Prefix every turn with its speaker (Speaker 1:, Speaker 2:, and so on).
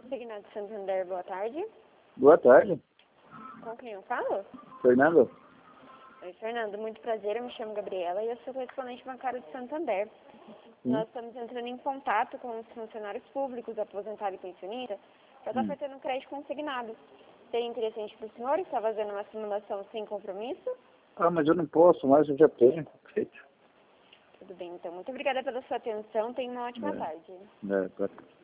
Speaker 1: Consignado Santander, boa tarde.
Speaker 2: Boa tarde.
Speaker 1: Com quem eu falo?
Speaker 2: Fernando.
Speaker 1: Oi, Fernando. Muito prazer. Eu me chamo Gabriela e eu sou correspondente bancário de Santander. Nós estamos entrando em contato com os funcionários públicos, aposentados e pensionistas, para estar oferecendo um crédito consignado. Seria interessante para o senhor estar fazendo uma simulação sem compromisso?
Speaker 2: Ah, mas eu não posso mais, eu já tenho feito.
Speaker 1: Tudo bem, então. Muito obrigada pela sua atenção. Tenha uma ótima tarde.
Speaker 2: Pode.